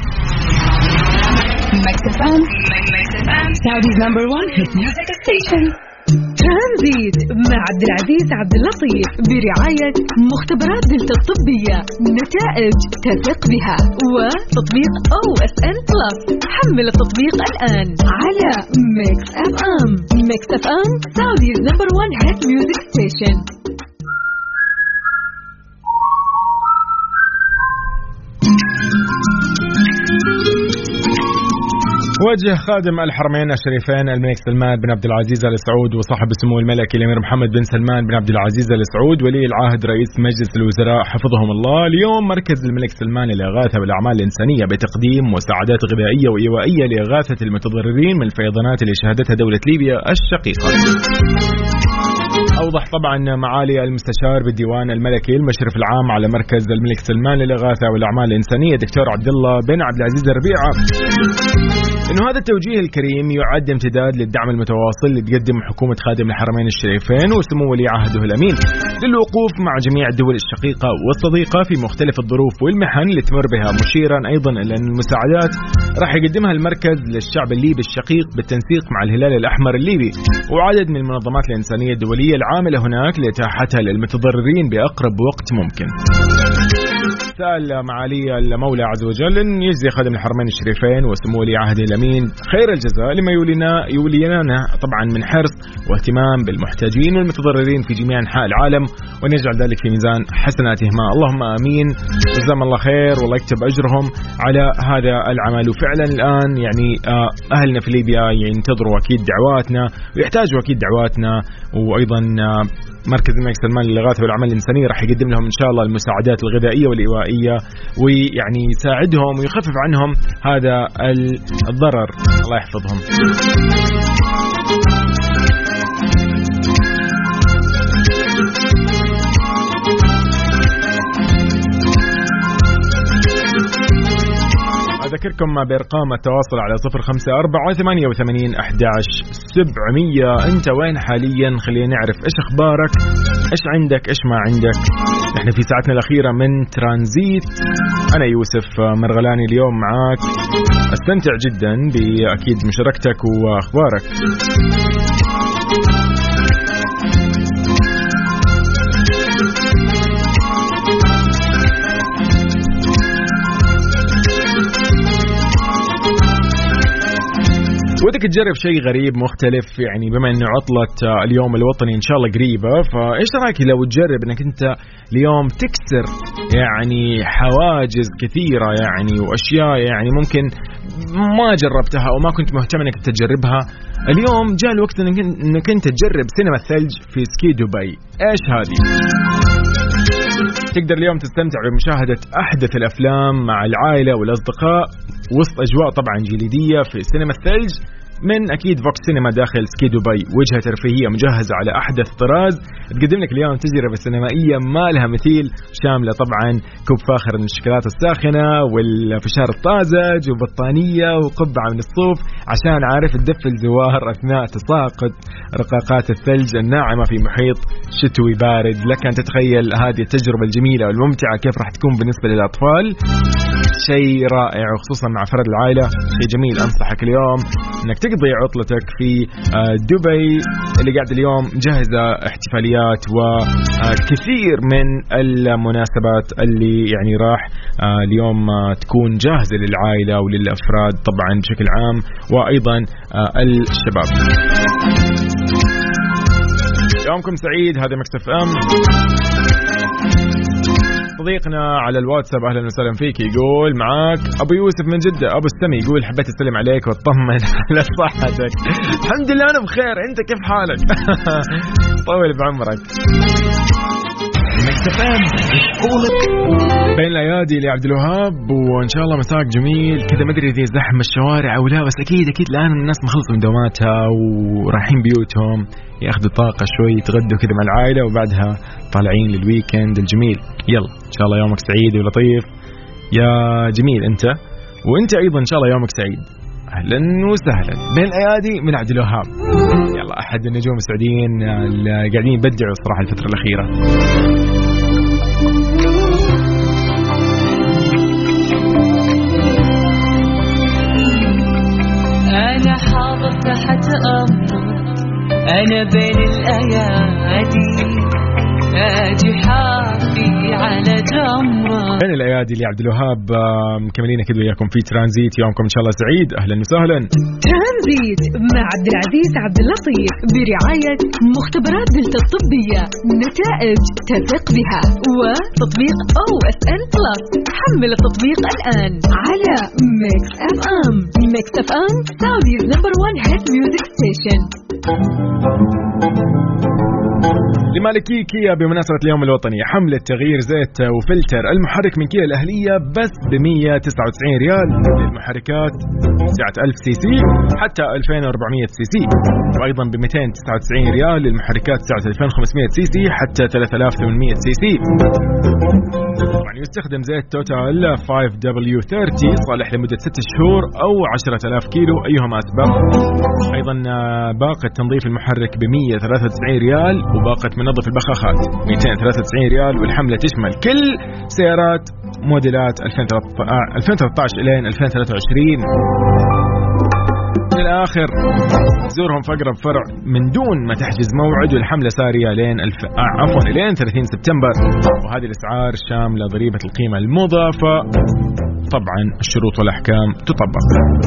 C: Saudi's number one hit music station. ترانزيت مع عبد العزيز عبد اللطيف برعاية مختبرات دلتا الطبية، نتائج تثق بها، وتطبيق OSN Plus. حمل التطبيق الآن على ميكس اف ام. ميكس اف ام Saudi's number one hit music station.
D: وجه خادم الحرمين الشريفين الملك سلمان بن عبد العزيز آل سعود وصاحب السمو الملكي الأمير محمد بن سلمان بن عبد العزيز آل سعود ولي العهد رئيس مجلس الوزراء حفظهم الله اليوم مركز الملك سلمان للإغاثة والأعمال الإنسانية بتقديم مساعدات غذائية وإيوائية لإغاثة المتضررين من الفيضانات اللي شهدتها دولة ليبيا الشقيقة. أوضح طبعا معالي المستشار بالديوان الملكي المشرف العام على مركز الملك سلمان للإغاثة والأعمال الإنسانية دكتور عبد الله بن عبد العزيز الربيعة إنه هذا التوجيه الكريم يعد امتداد للدعم المتواصل اللي تقدم حكومة خادم الحرمين الشريفين وسمو ولي عهده الأمين للوقوف مع جميع الدول الشقيقة والصديقة في مختلف الظروف والمحن اللي تمر بها، مشيرا أيضا إلى أن المساعدات راح يقدمها المركز للشعب الليبي الشقيق بالتنسيق مع الهلال الأحمر الليبي وعدد من المنظمات الإنسانية الدولية العاملة هناك لإتاحتها للمتضررين بأقرب وقت ممكن. سأل معالي المولى عز وجل أن يجزي خادم الحرمين الشريفين وسمو ولي عهده الأمين خير الجزاء لما يولينا طبعا من حرص واهتمام بالمحتاجين والمتضررين في جميع أنحاء العالم، وأن يجعل ذلك في ميزان حسناتهما اللهم آمين. جزاهم الله خير والله يكتب أجرهم على هذا العمل. وفعلا الآن يعني أهلنا في ليبيا ينتظروا أكيد دعواتنا ويحتاجوا أكيد دعواتنا، وأيضا مركز الملك سلمان للإغاثة والأعمال الإنسانية راح يقدم لهم إن شاء الله المساعدات الغذائية والإيوائية ويعني يساعدهم ويخفف عنهم هذا الضرر، الله يحفظهم. أذكركم بأرقام التواصل على 0548811700. أنت وين حاليا؟ خلينا نعرف إيش أخبارك، إيش عندك، إيش ما عندك. نحن في ساعتنا الأخيرة من ترانزيت، أنا يوسف مرغلاني اليوم معاك، أستمتع جدا بأكيد مشاركتك وأخبارك. ودك تجرب شيء غريب مختلف يعني بما انه عطلة اليوم الوطني ان شاء الله قريبة، فايش رايك لو تجرب انك انت اليوم تكسر يعني حواجز كثيرة يعني واشياء يعني ممكن ما جربتها او ما كنت مهتم انك تجربها. اليوم جاء الوقت انك انت تجرب سينما الثلج في سكي دبي. ايش هذه؟ تقدر اليوم تستمتع بمشاهدة أحدث الأفلام مع العائلة والأصدقاء وسط أجواء طبعا جليدية في سينما الثلج من أكيد فوكس سينما داخل سكي دبي، وجهة ترفيهية مجهزة على أحدث طراز، تقدم لك اليوم تجربة سينمائية ما لها مثيل، شاملة طبعا كوب فاخر من الشوكولاتة الساخنة والفشار الطازج وبطانية وقبعة من الصوف عشان عارف تدفي الزوار أثناء تساقط رقاقات الثلج الناعمة في محيط شتوي بارد. لك أن تتخيل هذه التجربة الجميلة والممتعة كيف راح تكون بالنسبة للأطفال، شيء رائع وخصوصا مع فرد العائلة، شيء جميل. أنصحك اليوم أنك تقضي عطلتك في دبي اللي قاعد اليوم جهزة احتفاليات وكثير من المناسبات اللي يعني راح اليوم تكون جاهزة للعائلة وللأفراد طبعا بشكل عام وأيضا الشباب. يومكم سعيد. هذا ميكس اف ام. صديقنا على الواتساب اهلا وسهلا فيك، يقول معاك ابو يوسف من جدة. ابو السمي يقول حبيت اسلم عليك واطمن على صحتك. الحمد لله انا بخير، انت كيف حالك؟ طول بعمرك. بين الايادي لعبد الوهاب، وان شاء الله مساك جميل كذا. ما ادري اذا زحمه الشوارع او لا، بس اكيد الان الناس مخلصوا من دواماتها ورايحين بيوتهم ياخذوا طاقه شوي، يتغدوا كذا مع العائله وبعدها طالعين للويكند الجميل. يلا ان شاء الله يومك سعيد ولطيف يا جميل انت، وانت ايضا ان شاء الله يومك سعيد. اهلا وسهلا. بين الايادي من عبد الوهاب. يلا احد النجوم السعوديين اللي قاعدين يبدعوا الصراحه الفتره الاخيره.
E: أنا حاضر تحت أمرك، أنا بين الأيادي أجي حافي على جمرك.
D: بين الأيادي لعبد الوهاب. مكملين كده وياكم في ترانزيت. يومكم إن شاء الله سعيد. أهلا وسهلا.
C: ترانزيت مع عبد العزيز عبد اللطيف برعاية مختبرات دلتا الطبية، نتائج تثق بها، وتطبيق OSN Plus. حمل التطبيق الآن على ميكس اف ام. ميكس اف ام سعوديز نمبر 1 هيت ميوزك ستيشن.
D: لمالكي كيا بمناسبة اليوم الوطني حملة تغيير زيت وفلتر المحرك من كيا الأهلية بس ب199 ريال للمحركات سعة 1000 سي سي حتى 2400 سي سي، وأيضا ب299 ريال للمحركات سعة 2500 سي سي حتى 3800 سي سي. طبعا يستخدم زيت توتال 5W30 صالح لمدة 6 شهور أو 10,000 كيلو أيهما أسبق. أيضا باقة تنظيف المحرك ب193 ريال، وباقة منظف البخاخات 293 ريال، والحملة تشمل كل سيارات موديلات 2013 إلى 2023. في الآخر زورهم في أقرب فرع من دون ما تحجز موعد، والحملة سارية لين لين 30 سبتمبر، وهذه الأسعار شاملة ضريبة القيمة المضافة. طبعا الشروط والأحكام تطبق.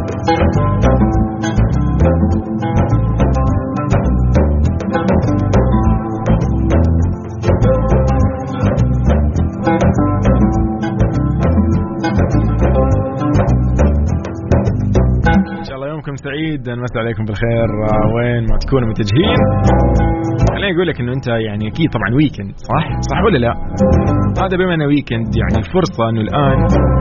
D: يومكم سعيد، نمسي عليكم بالخير وين ما تكونوا متجهين. خليني أقول لك إنه أنت يعني أكيد طبعا ويكند، صح ولا لا؟ هذا بما إنه ويكند يعني الفرصة إنه الآن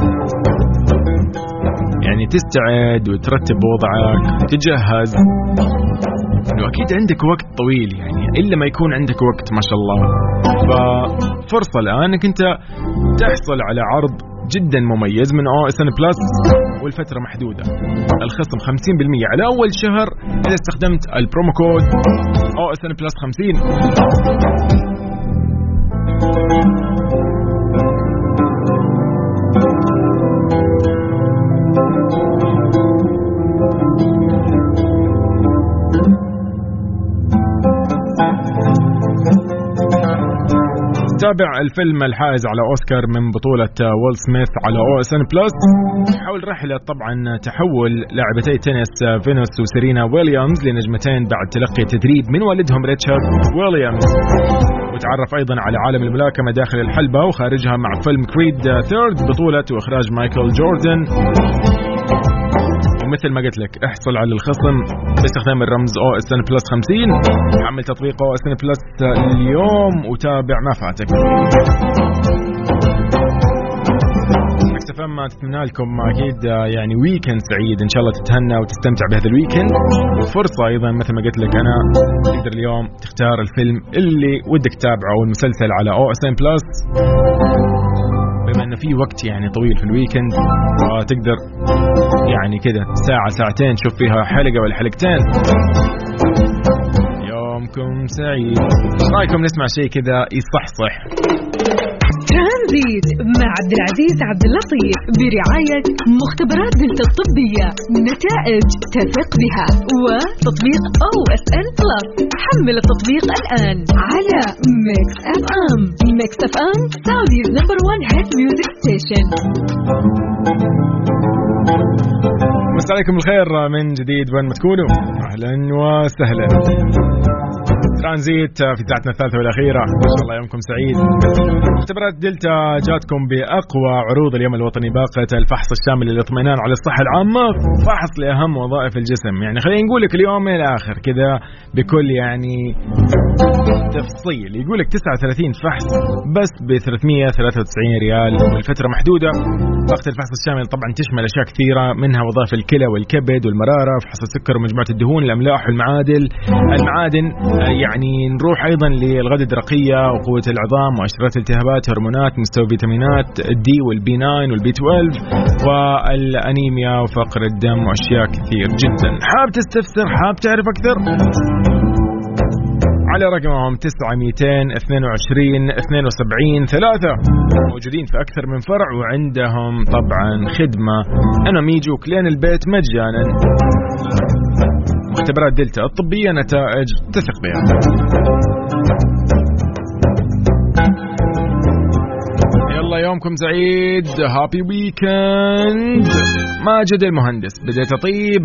D: يعني تستعد وترتب وضعك وتجهز، إنه أكيد عندك وقت طويل يعني إلا ما يكون عندك وقت ما شاء الله. ففرصة الآن إنك أنت تحصل على عرض جدا مميز من OSN Plus، والفترة محدودة. الخصم 50% على أول شهر إذا استخدمت البرومو كود OSN Plus 50. تابع الفيلم الحائز على أوسكار من بطولة ويل سميث على OSN Plus حول رحلة طبعا تحول لاعبتي تنس فينوس وسيرينا ويليامز لنجمتين بعد تلقي تدريب من والدهم ريتشارد ويليامز. وتعرف أيضا على عالم الملاكمة داخل الحلبة وخارجها مع فيلم كريد ثيرد بطولة وإخراج مايكل جوردن. ومثل ما قلت لك احصل على الخصم باستخدام الرمز OSN Plus 50. حمل تطبيق OSN Plus اليوم وتابع ما فاتك. FM تتمنى لكم أكيد يعني ويكند سعيد، إن شاء الله تتهنى وتستمتع بهذا الويكند. فرصة أيضا مثل ما قلت لك أنا، تقدر اليوم تختار الفيلم اللي ودك تتابعه أو المسلسل على OSN Plus، بما أنه في وقت يعني طويل في الويكند، وتقدر يعني كده ساعة ساعتين تشوف فيها حلقة ولا حلقتين. يومكم سعيد. رايكم نسمع شيء كذا يصحصح؟
C: ترانزيت مع عبد العزيز عبد اللطيف برعاية مختبرات دلتا الطبية، نتائج تثق بها، وتطبيق OSN Plus. حمل التطبيق الآن على ميكس اف ام. ميكس اف ام سعوديز نمبر 1 هيت ميوزك ستيشن.
D: مساء عليكم الخير من جديد، وين ما تكونوا أهلا وسهلا. ترانزيت في ساعتنا الثالثة والأخيرة، إن شاء الله يومكم سعيد. مختبرات دلتا جاتكم بأقوى عروض اليوم الوطني، باقة الفحص الشامل للاطمئنان على الصحة العامة، فحص لأهم وظائف الجسم. يعني خلينا نقول لك اليوم من الآخر كذا بكل يعني تفصيل، يقول لك 39 فحص بس ب 393 ريال، والفترة محدودة. باقة الفحص الشامل طبعا تشمل أشياء كثيرة، منها وظائف الكلى والكبد والمرارة، فحص السكر ومجموعة الدهون، الأملاح والمعادن. يعني نروح أيضا للغدة الدرقية وقوة العظام وأشرة التهابات، هرمونات، مستوى فيتامينات الدي والبي 9 والبي 12 والأنيميا وفقر الدم وأشياء كثير جدا. حاب تستفسر، حاب تعرف أكثر، على رقمهم 9-222-72-3. موجودين في أكثر من فرع، وعندهم طبعا خدمة أنهم يجوك لين البيت مجانا. مختبرات دلتا الطبية، نتائج تثق بها. يلا يومكم سعيد، هابي ويكند. ماجد المهندس، بديت أطيب.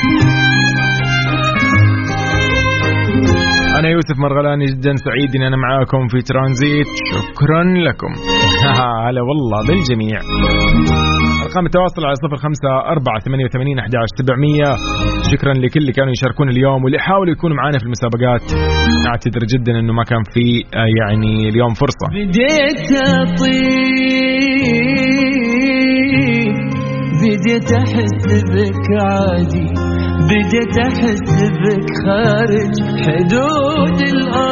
D: أنا يوسف مرغلاني، جدا سعيد إن أنا معاكم في ترانزيت. شكرا لكم. هلا والله بالجميع. أرقام التواصل على 0548811700. شكرا لكل اللي كانوا يشاركون اليوم واللي حاولوا يكونوا معانا في المسابقات. أعتذر جدا إنه ما كان في يعني اليوم فرصة.
A: بديت أطيب، بديت أحس بك عادي، بديت أحس بك خارج حدود الأرض.